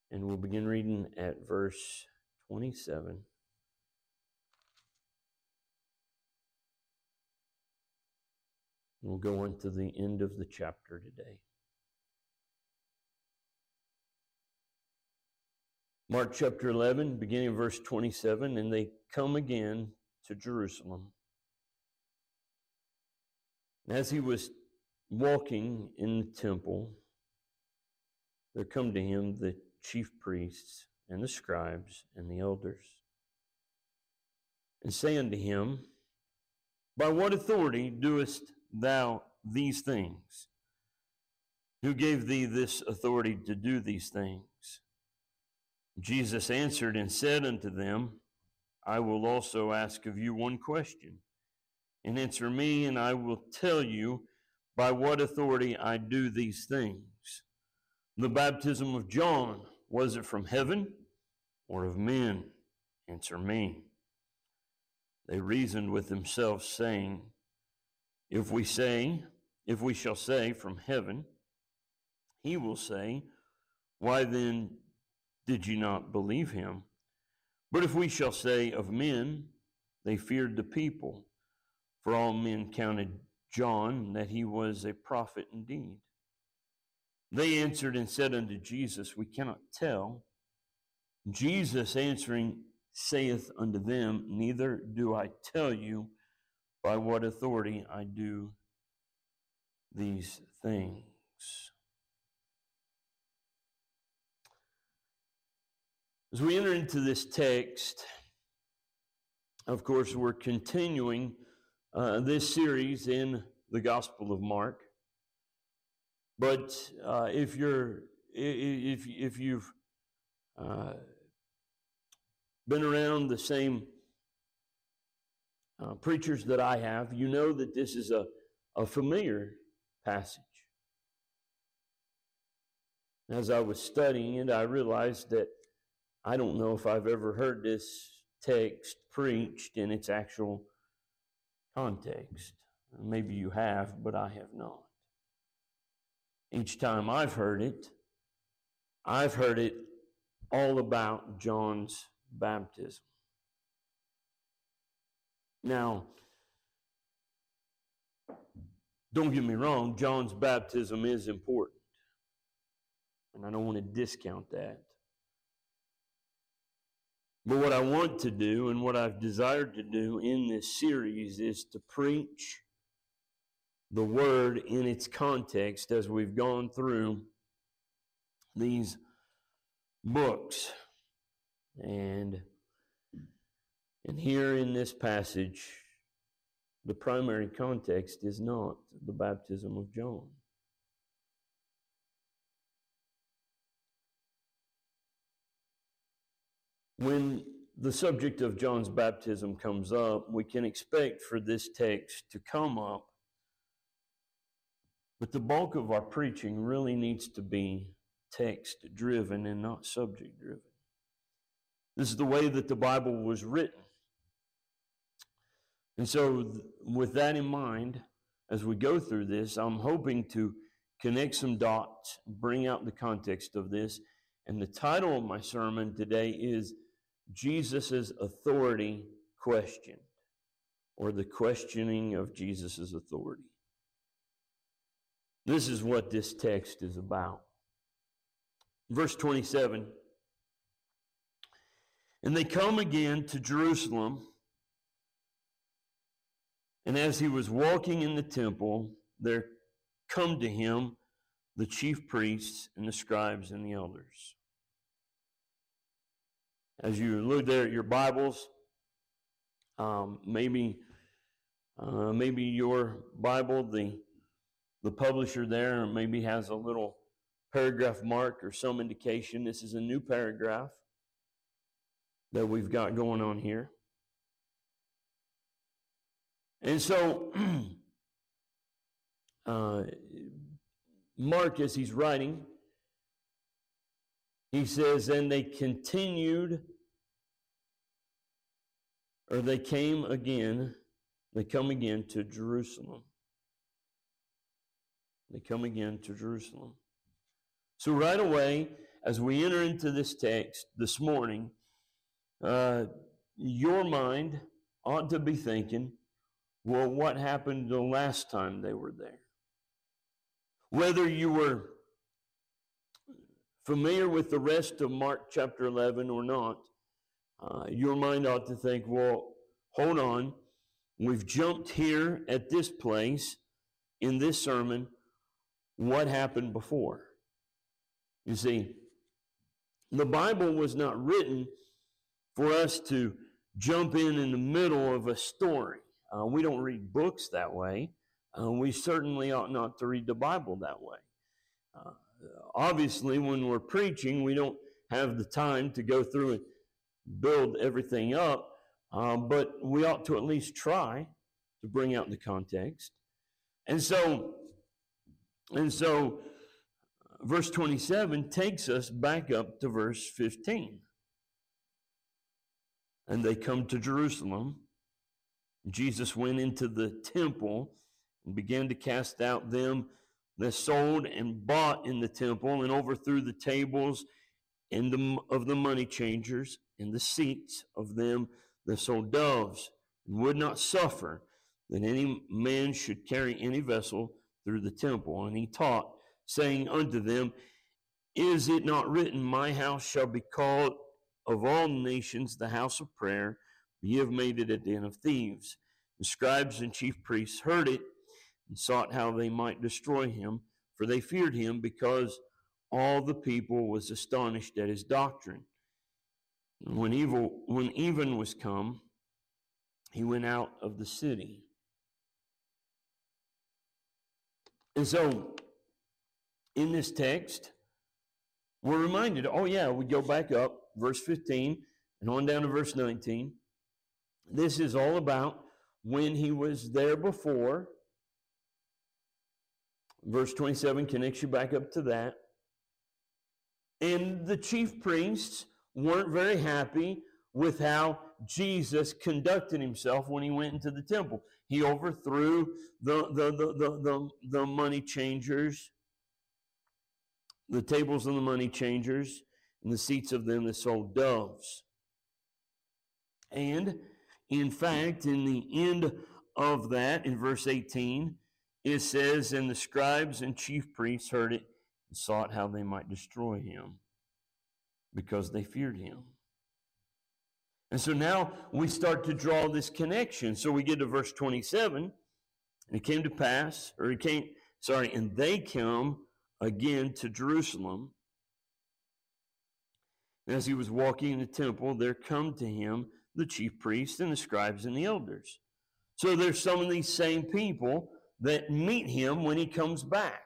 And we'll begin reading at verse 27. We'll go on to the end of the chapter today. Mark chapter 11, beginning of verse 27, and they come again to Jerusalem. And as he was walking in the temple, there come to him the chief priests and the scribes and the elders, and say unto him, By what authority doest thou these things? Who gave thee this authority to do these things? Jesus answered and said unto them, I will also ask of you one question, and answer me, and I will tell you by what authority I do these things. The baptism of John, was it from heaven or of men? Answer me. They reasoned with themselves, saying, If we shall say from heaven, he will say, Why then did you not believe him? But if we shall say of men, they feared the people, for all men counted John that he was a prophet indeed. They answered and said unto Jesus, We cannot tell. Jesus answering saith unto them, Neither do I tell you by what authority I do these things. As we enter into this text, of course, we're continuing this series in the Gospel of Mark. But if you've been around the same preachers that I have, you know that this is a familiar passage. As I was studying it, I realized that I don't know if I've ever heard this text preached in its actual context. Maybe you have, but I have not. Each time I've heard it all about John's baptism. Now, don't get me wrong, John's baptism is important. And I don't want to discount that. But what I want to do and what I've desired to do in this series is to preach the word in its context as we've gone through these books. And here in this passage, the primary context is not the baptism of John. When the subject of John's baptism comes up, we can expect for this text to come up, but the bulk of our preaching really needs to be text-driven and not subject-driven. This is the way that the Bible was written. And so with that in mind, as we go through this, I'm hoping to connect some dots, bring out the context of this. And the title of my sermon today is Jesus' Authority Questioned, or the questioning of Jesus' authority. This is what this text is about. Verse 27, And they come again to Jerusalem, and as he was walking in the temple, there come to him the chief priests and the scribes and the elders. As you look there at your Bibles, maybe your Bible, the publisher there maybe has a little paragraph mark or some indication. This is a new paragraph that we've got going on here. And so, Mark, as he's writing, he says, and they continued, or they come again to Jerusalem. They come again to Jerusalem. So right away, as we enter into this text this morning, your mind ought to be thinking, well, what happened the last time they were there? Whether you were familiar with the rest of Mark chapter 11 or not, your mind ought to think, well, hold on. We've jumped here at this place in this sermon. What happened before? You see, the Bible was not written for us to jump in the middle of a story. We don't read books that way. We certainly ought not to read the Bible that way. Obviously, when we're preaching, we don't have the time to go through and build everything up, but we ought to at least try to bring out the context. And so verse 27 takes us back up to verse 15. And they come to Jerusalem. Jesus went into the temple and began to cast out them that sold and bought in the temple, and overthrew the tables of the money changers and the seats of them that sold doves, and would not suffer that any man should carry any vessel through the temple. And he taught, saying unto them, Is it not written, My house shall be called of all nations the house of prayer? But ye have made it a den of thieves. The scribes and chief priests heard it, and sought how they might destroy him, for they feared him, because all the people was astonished at his doctrine. And when even was come, he went out of the city. And so, in this text, we're reminded, we go back up, verse 15, and on down to verse 19. This is all about when he was there before. Verse 27 connects you back up to that. And the chief priests weren't very happy with how Jesus conducted himself when he went into the temple. He overthrew the money changers, the tables of the money changers, and the seats of them that sold doves. And, in fact, in the end of that, in verse 18, it says, And the scribes and chief priests heard it and sought how they might destroy him, because they feared him. And so now we start to draw this connection. So we get to verse 27, and it came to pass, and they come again to Jerusalem. And as he was walking in the temple, there come to him the chief priests and the scribes and the elders. So there's some of these same people that meet him when he comes back.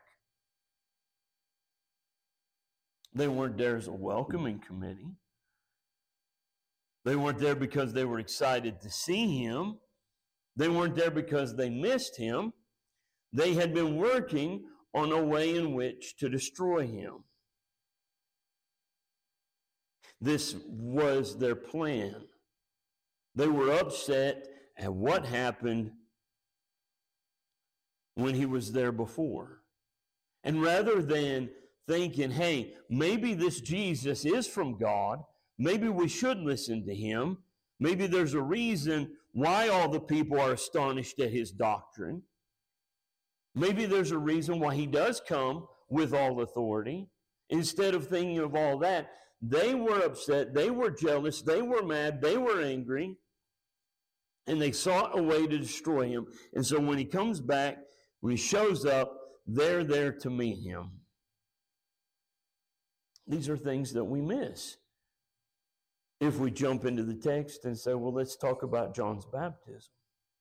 They weren't there as a welcoming committee. They weren't there because they were excited to see him. They weren't there because they missed him. They had been working on a way in which to destroy him. This was their plan. They were upset at what happened when he was there before. And rather than thinking, hey, maybe this Jesus is from God, maybe we should listen to him, maybe there's a reason why all the people are astonished at his doctrine, maybe there's a reason why he does come with all authority. Instead of thinking of all that, they were upset, they were jealous, they were mad, they were angry, and they sought a way to destroy him. And so when he comes back, when he shows up, they're there to meet him. These are things that we miss if we jump into the text and say, well, let's talk about John's baptism.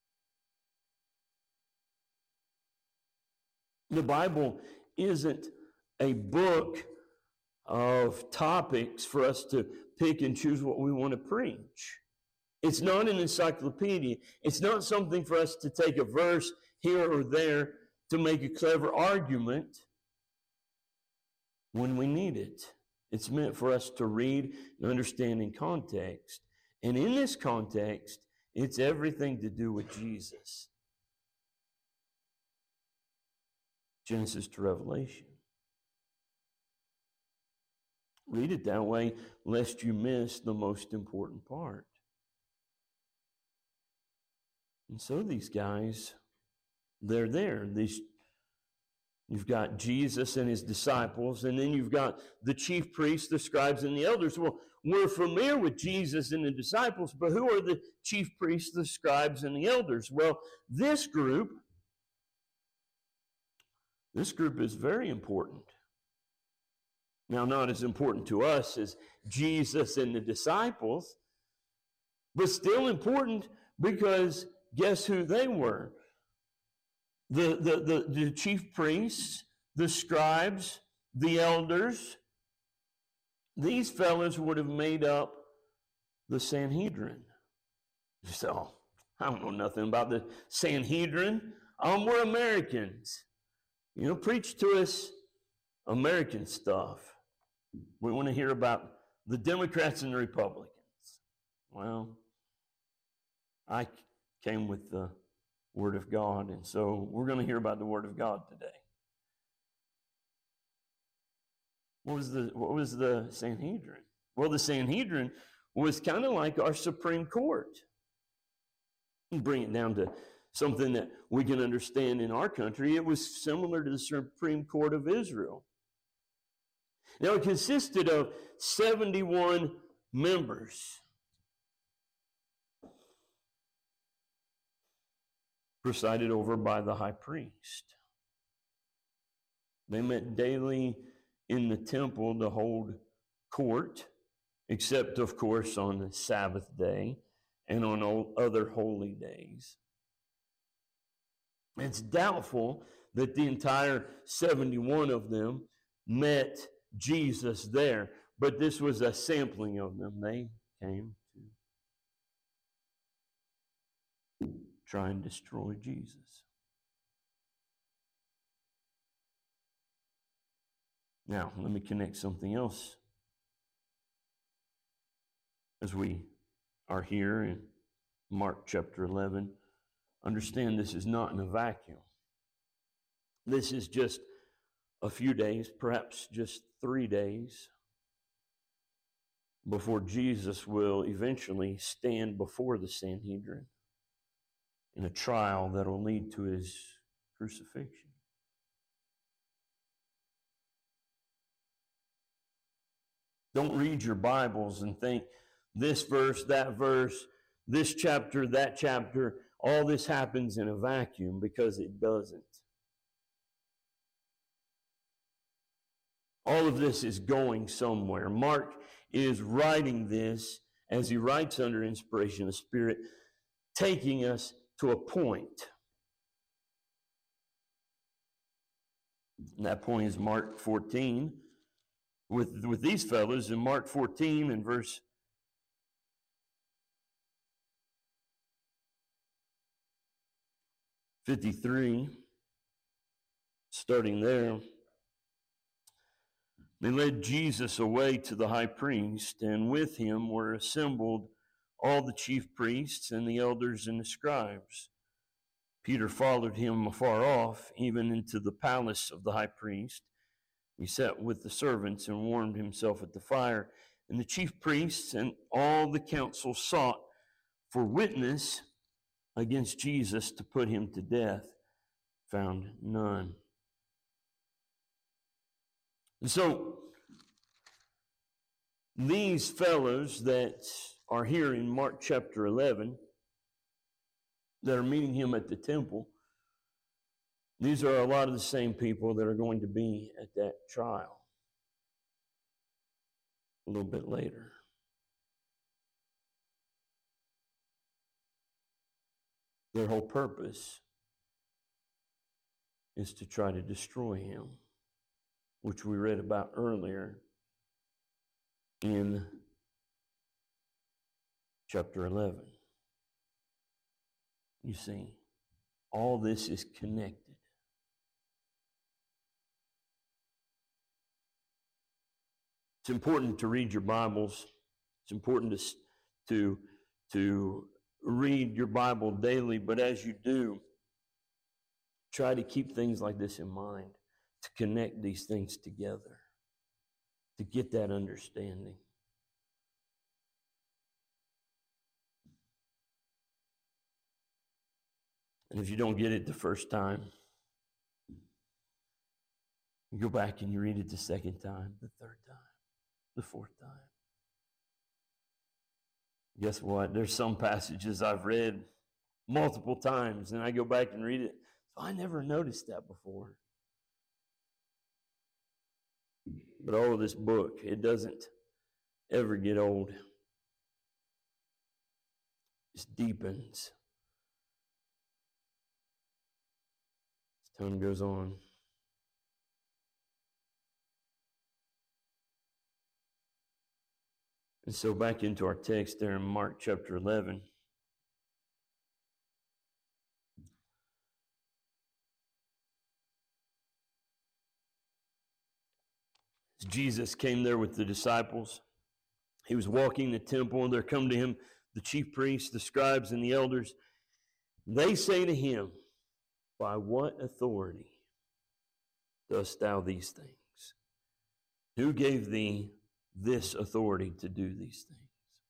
The Bible isn't a book of topics for us to pick and choose what we want to preach. It's not an encyclopedia. It's not something for us to take a verse here or there to make a clever argument when we need it. It's meant for us to read and understand in context. And in this context, it's everything to do with Jesus. Genesis to Revelation. read it that way, lest you miss the most important part. And so these guys, they're there. You've got Jesus and his disciples, and then you've got the chief priests, the scribes, and the elders. Well, we're familiar with Jesus and the disciples, but who are the chief priests, the scribes, and the elders? Well, this group is very important. Now, not as important to us as Jesus and the disciples, but still important because guess who they were? The chief priests, the scribes, the elders, these fellows would have made up the Sanhedrin. So, I don't know nothing about the Sanhedrin. We're Americans. Preach to us American stuff. We want to hear about the Democrats and the Republicans. Well, I came with the Word of God, and so we're going to hear about the Word of God today. What was the Sanhedrin? Well, the Sanhedrin was kind of like our Supreme Court. Bring it down to something that we can understand in our country. It was similar to the Supreme Court of Israel. Now, it consisted of 71 members. Presided over by the high priest. They met daily in the temple to hold court, except, of course, on the Sabbath day and on all other holy days. It's doubtful that the entire 71 of them met Jesus there, but this was a sampling of them. They came to try and destroy Jesus. Now, let me connect something else as we are here in Mark chapter 11. Understand this is not in a vacuum. This is just a few days, perhaps just 3 days, before Jesus will eventually stand before the Sanhedrin in a trial that will lead to his crucifixion. Don't read your Bibles and think this verse, that verse, this chapter, that chapter, all this happens in a vacuum, because it doesn't. All of this is going somewhere. Mark is writing this as he writes under inspiration of the Spirit, taking us to a point. And that point is Mark 14. With these fellows in Mark 14 and verse 53, starting there. They led Jesus away to the high priest, and with him were assembled all the chief priests and the elders and the scribes. Peter followed him afar off, even into the palace of the high priest. He sat with the servants and warmed himself at the fire. And the chief priests and all the council sought for witness against Jesus to put him to death, found none. And so, these fellows that are here in Mark chapter 11, that are meeting him at the temple, these are a lot of the same people that are going to be at that trial a little bit later. Their whole purpose is to try to destroy him, which we read about earlier in chapter 11. You see, all this is connected. It's important to read your Bibles. It's important to read your Bible daily, but as you do, try to keep things like this in mind, to connect these things together, to get that understanding. And if you don't get it the first time, you go back and you read it the second time, the third time, the fourth time. Guess what? There's some passages I've read multiple times, and I go back and read it. So I never noticed that before. But all of this book, it doesn't ever get old. It just deepens as time goes on. And so back into our text there in Mark chapter 11. As Jesus came there with the disciples, he was walking the temple, and there come to him the chief priests, the scribes, and the elders. They say to him, "By what authority dost thou these things? Who gave thee this authority to do these things?"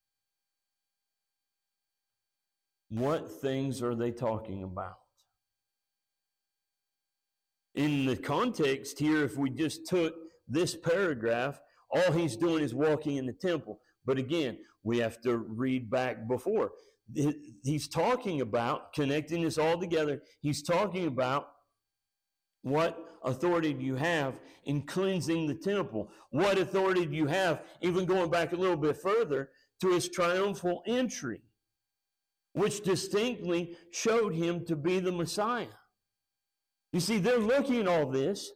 What things are they talking about? In the context here, if we just took this paragraph, all he's doing is walking in the temple. But again, we have to read back before. He's talking about, connecting this all together, he's talking about what authority do you have in cleansing the temple? What authority do you have, even going back a little bit further, to his triumphal entry, which distinctly showed him to be the Messiah? You see, they're looking at all this,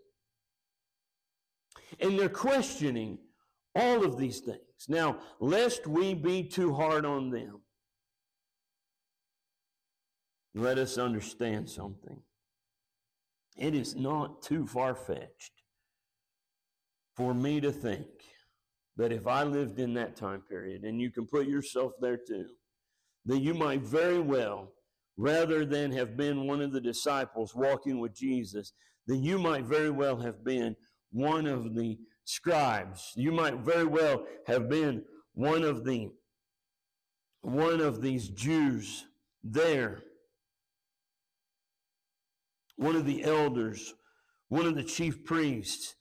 and they're questioning all of these things. Now, lest we be too hard on them, let us understand something. It is not too far-fetched for me to think that if I lived in that time period, and you can put yourself there too, that you might very well, rather than have been one of the disciples walking with Jesus, that you might very well have been one of the scribes. You might very well have been one of these Jews there, one of the elders, one of the chief priests,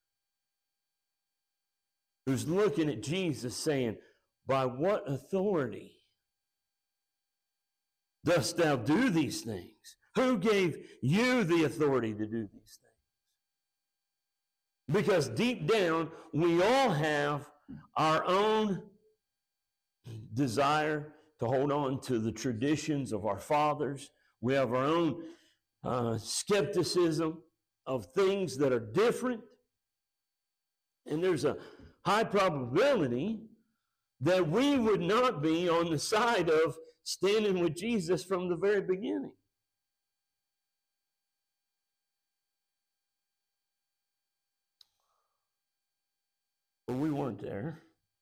who's looking at Jesus saying, "By what authority dost thou do these things? Who gave you the authority to do these things?" Because deep down, we all have our own desire to hold on to the traditions of our fathers. We have our own skepticism of things that are different. And there's a high probability that we would not be on the side of standing with Jesus from the very beginning. But we weren't there.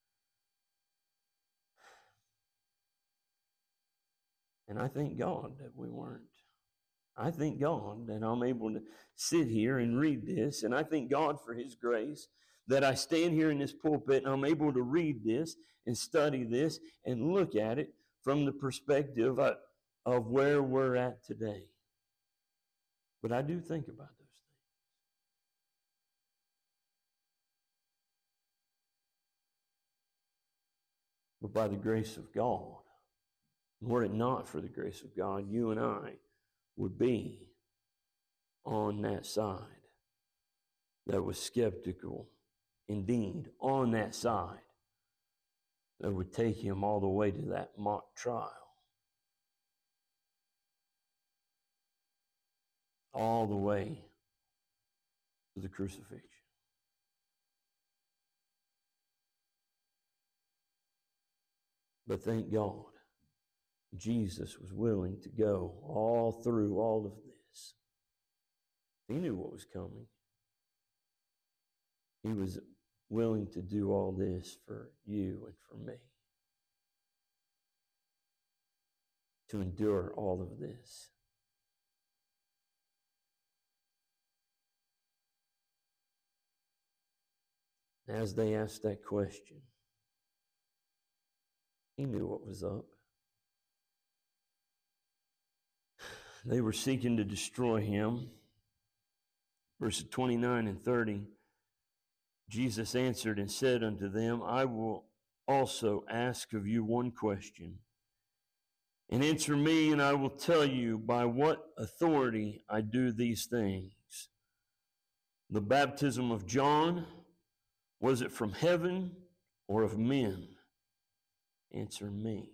And I thank God that we weren't. I thank God that I'm able to sit here and read this, and I thank God for his grace that I stand here in this pulpit and I'm able to read this and study this and look at it from the perspective of where we're at today. But I do think about those things. But by the grace of God, were it not for the grace of God, you and I would be on that side that was skeptical, indeed, on that side that would take him all the way to that mock trial, all the way to the crucifixion. But thank God, Jesus was willing to go all through all of this. He knew what was coming. He was willing to do all this for you and for me. To endure all of this. As they asked that question, he knew what was up. They were seeking to destroy him. Verses 29 and 30, Jesus answered and said unto them, I will also ask of you one question. And answer me, and I will tell you by what authority I do these things. The baptism of John, was it from heaven or of men? Answer me.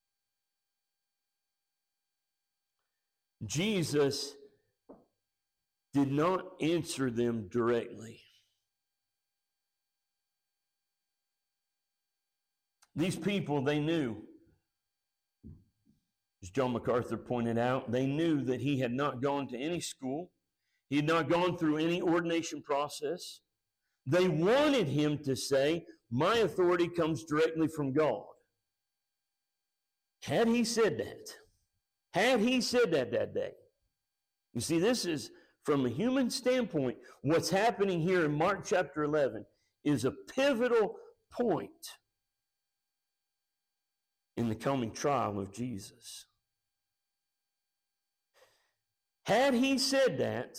Jesus did not answer them directly. These people, they knew, as John MacArthur pointed out, they knew that he had not gone to any school. He had not gone through any ordination process. They wanted him to say, my authority comes directly from God. Had he said that day, you see, this is, from a human standpoint, what's happening here in Mark chapter 11 is a pivotal point in the coming trial of Jesus. Had he said that,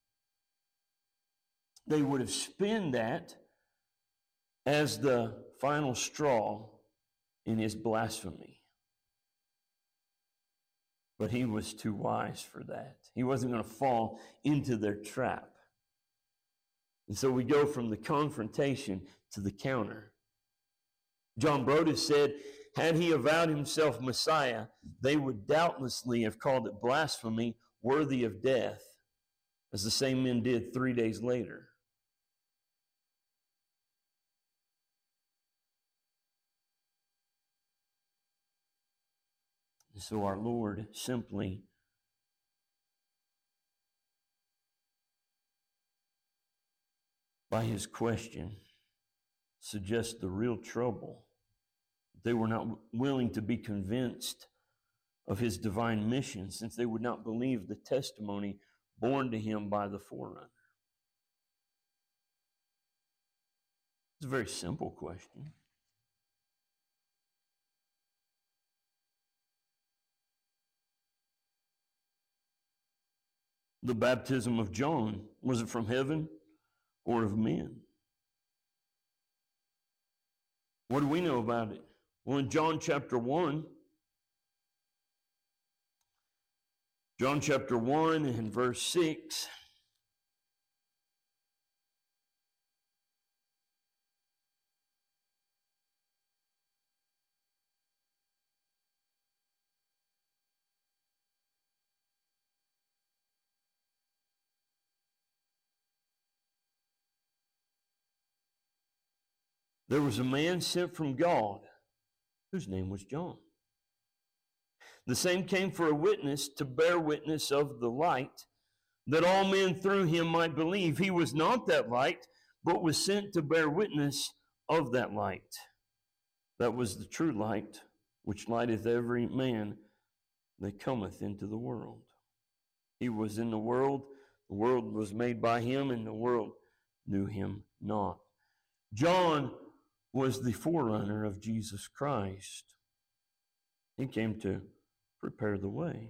they would have spun that as the final straw in his blasphemy. But he was too wise for that. He wasn't going to fall into their trap. And so we go from the confrontation to the counter. John Broadus said, had he avowed himself Messiah, they would doubtlessly have called it blasphemy worthy of death, as the same men did 3 days later. And so our Lord simply by his question suggests the real trouble. They were not willing to be convinced of his divine mission, since they would not believe the testimony borne to him by the forerunner. It's a very simple question. The baptism of John, was it from heaven or of men? What do we know about it? Well, in John chapter 1 and verse 6, there was a man sent from God whose name was John. The same came for a witness, to bear witness of the light, that all men through him might believe. He was not that light, but was sent to bear witness of that light. That was the true light, which lighteth every man that cometh into the world. He was in the world was made by him, and the world knew him not. John was the forerunner of Jesus Christ. He came to prepare the way.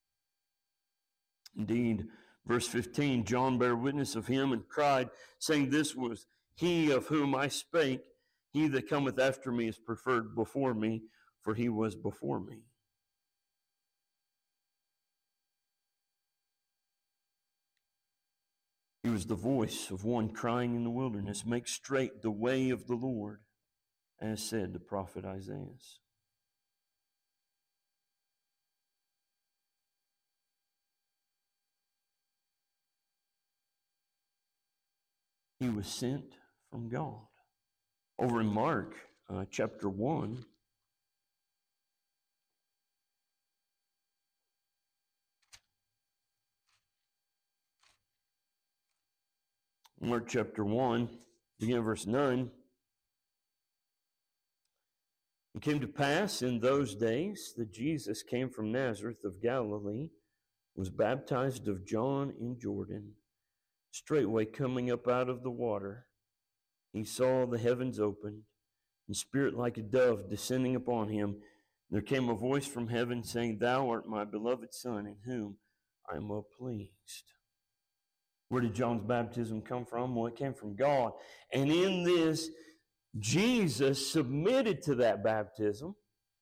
Indeed, verse 15, John bare witness of him and cried, saying, this was he of whom I spake. He that cometh after me is preferred before me, for he was before me. He was the voice of one crying in the wilderness, make straight the way of the Lord, as said the prophet Isaiah. He was sent from God. Over in Mark chapter 1, Mark chapter 1, beginning of verse 9. It came to pass in those days that Jesus came from Nazareth of Galilee, was baptized of John in Jordan. Straightway coming up out of the water, he saw the heavens opened, and spirit like a dove descending upon him. There came a voice from heaven saying, "Thou art my beloved Son, in whom I am well pleased." Where did John's baptism come from? Well, it came from God. And in this, Jesus submitted to that baptism.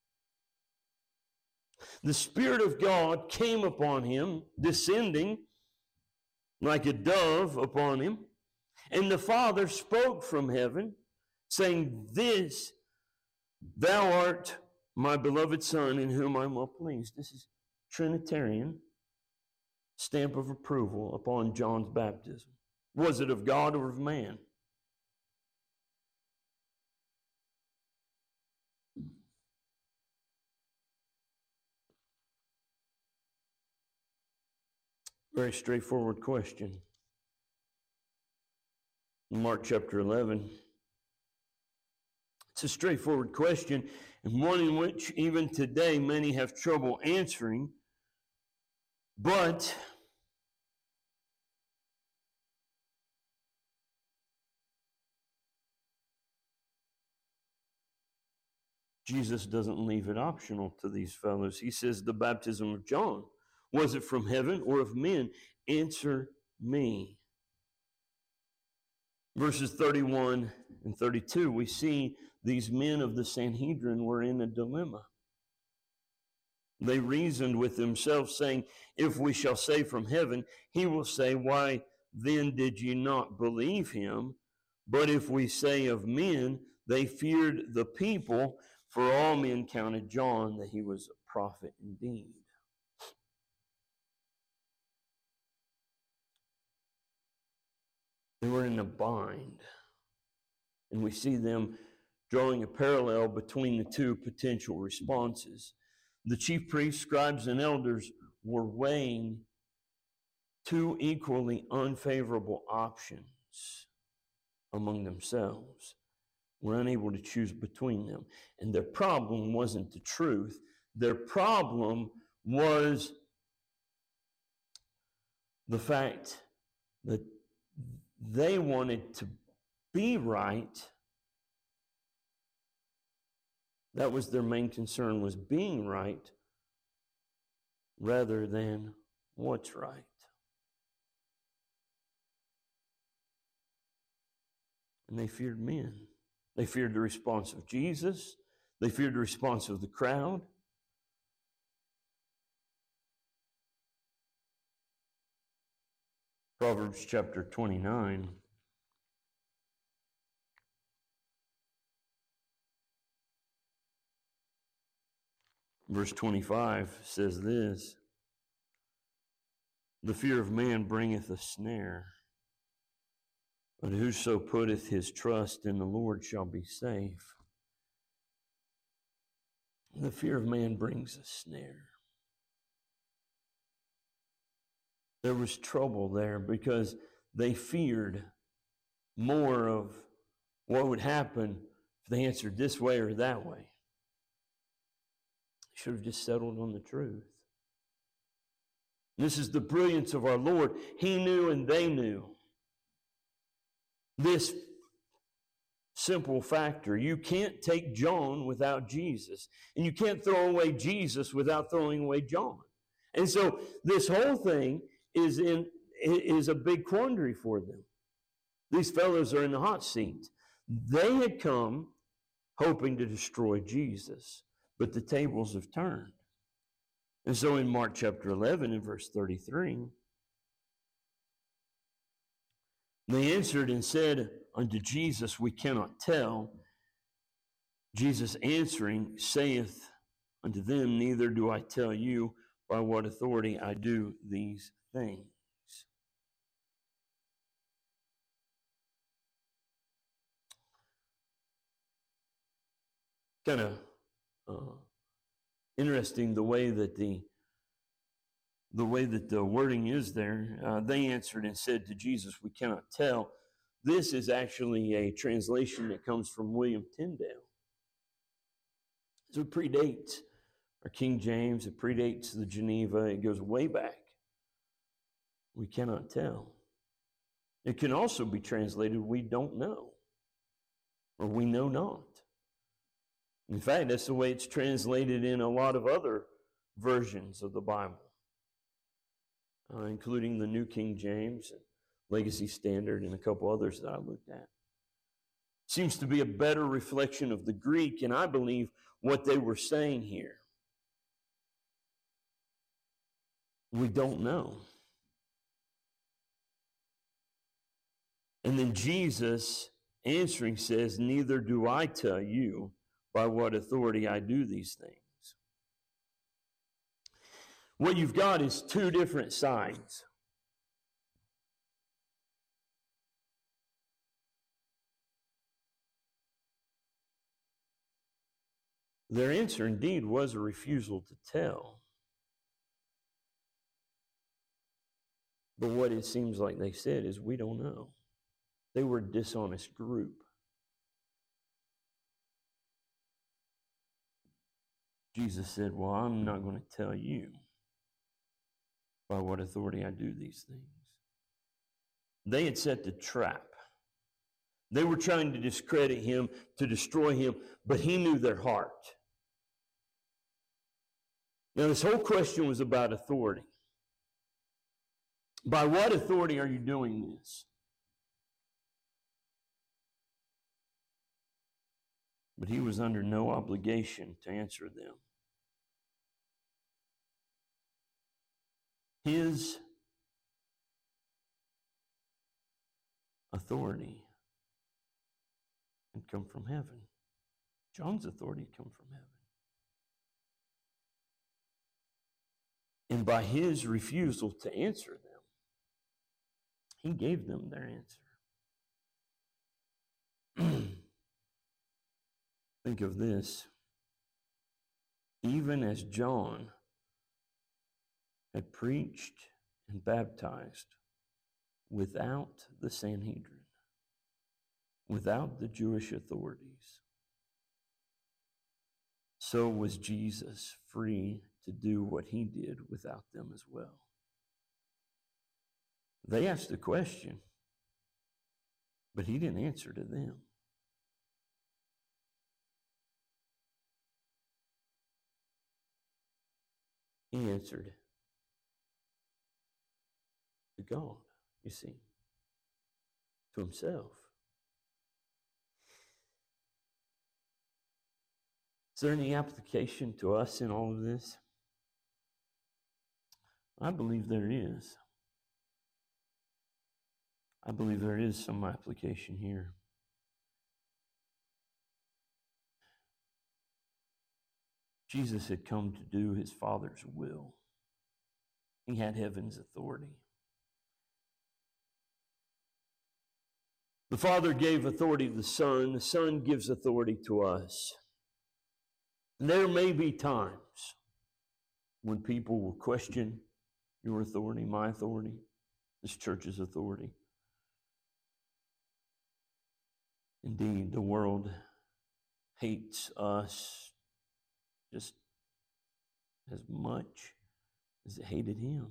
The Spirit of God came upon him, descending like a dove upon him. And the Father spoke from heaven, saying, "This, thou art my beloved Son, in whom I am well pleased." This is Trinitarian stamp of approval upon John's baptism. Was it of God or of man? Very straightforward question. Mark chapter 11. It's a straightforward question, and one in which even today many have trouble answering. But Jesus doesn't leave it optional to these fellows. He says, the baptism of John, was it from heaven or of men? Answer me. Verses 31 and 32, we see these men of the Sanhedrin were in a dilemma. They reasoned with themselves, saying, "If we shall say from heaven, he will say, why then did ye not believe him? But if we say of men, they feared the people, for all men counted John that he was a prophet indeed." They were in a bind. And we see them drawing a parallel between the two potential responses. The chief priests, scribes, and elders were weighing two equally unfavorable options among themselves. Were unable to choose between them. And their problem wasn't the truth. Their problem was the fact that they wanted to be right. That was their main concern, was being right rather than what's right. And they feared men. They feared the response of Jesus. They feared the response of the crowd. Proverbs chapter 29. Verse 25 says this: "The fear of man bringeth a snare, but whoso putteth his trust in the Lord shall be safe." The fear of man brings a snare. There was trouble there because they feared more of what would happen if they answered this way or that way. They should have just settled on the truth. This is the brilliance of our Lord. He knew and they knew this simple factor. You can't take John without Jesus, and you can't throw away Jesus without throwing away John. And so this whole thing is a big quandary for them. These fellows are in the hot seat. They had come hoping to destroy Jesus, but the tables have turned. And so in Mark chapter 11 and verse 33, they answered and said unto Jesus, "We cannot tell." Jesus answering saith unto them, "Neither do I tell you by what authority I do these things." Kind of interesting the way that the wording is there. They answered and said to Jesus, "We cannot tell." This is actually a translation that comes from William Tyndale. So it predates our King James. It predates the Geneva. It goes way back. We cannot tell. It can also be translated, we don't know. or we know not. In fact, that's the way it's translated in a lot of other versions of the Bible, including the New King James and Legacy Standard and a couple others that I looked at. Seems to be a better reflection of the Greek, and I believe what they were saying here. We don't know. And then Jesus answering says, neither do I tell you by what authority I do these things. What you've got is two different sides. Their answer indeed was a refusal to tell. But what it seems like they said is, we don't know. They were a dishonest group. Jesus said, well, I'm not going to tell you by what authority I do these things. They had set the trap. They were trying to discredit him, to destroy him, but he knew their heart. Now, this whole question was about authority. By what authority are you doing this? But he was under no obligation to answer them. His authority had come from heaven. John's authority had come from heaven. And by his refusal to answer them, he gave them their answer. Think of this. Even as John had preached and baptized without the Sanhedrin, without the Jewish authorities, so was Jesus free to do what he did without them as well. They asked a question, but he didn't answer to them. He answered to God, you see, to himself. Is there any application to us in all of this? I believe there is. I believe there is some application here. Jesus had come to do his Father's will. He had heaven's authority. The Father gave authority to the Son gives authority to us. And there may be times when people will question your authority, my authority, this church's authority. Indeed, the world hates us just as much as it hated him.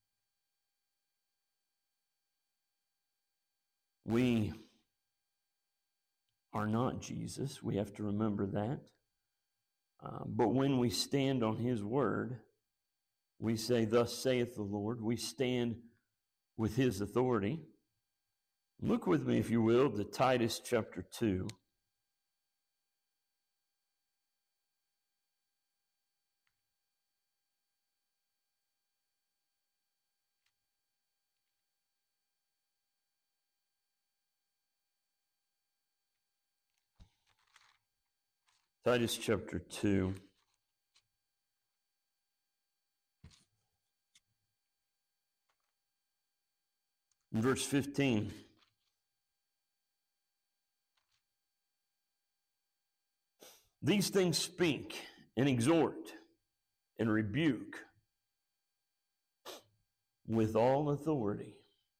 We are not Jesus. We have to remember that. But when we stand on his word, we say, thus saith the Lord. We stand with his authority. Look with me, if you will, to Titus chapter 2. Titus chapter 2. Verse 15. These things speak and exhort and rebuke with all authority.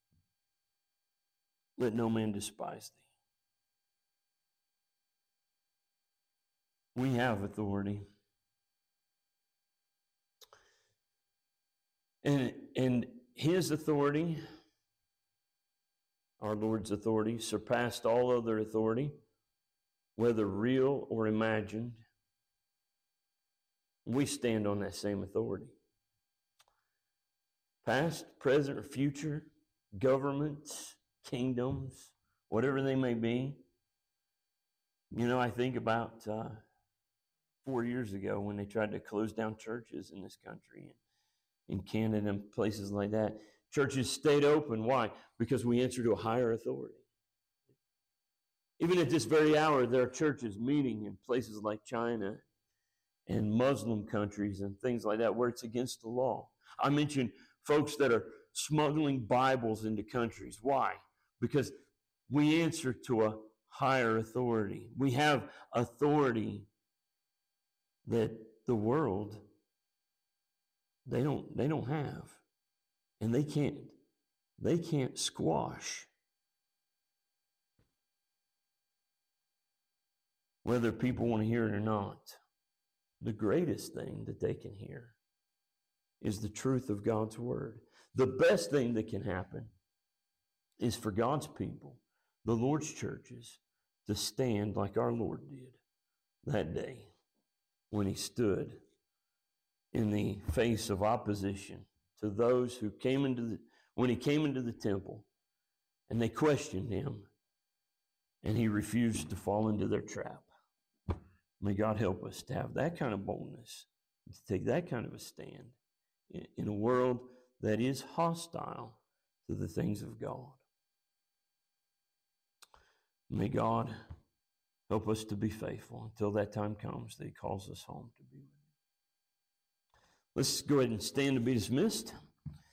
Let no man despise thee. We have authority. And his authority, our Lord's authority, surpassed all other authority. whether real or imagined, we stand on that same authority. Past, present, or future, governments, kingdoms, whatever they may be. You know, I think about 4 years ago when they tried to close down churches in this country, in Canada and places like that. Churches stayed open. Why? Because we answer to a higher authority. Even at this very hour, there are churches meeting in places like China and Muslim countries and things like that where it's against the law. I mentioned folks that are smuggling Bibles into countries. Why? Because we answer to a higher authority. We have authority that the world they don't have, and they can't squash. Whether people want to hear it or not, the greatest thing that they can hear is the truth of God's word. The best thing that can happen is for God's people, the Lord's churches, to stand like our Lord did that day when he stood in the face of opposition to those who when he came into the temple and they questioned him and he refused to fall into their trap. May God help us to have that kind of boldness, to take that kind of a stand in a world that is hostile to the things of God. May God help us to be faithful until that time comes that he calls us home to be with him. Let's go ahead and stand to be dismissed.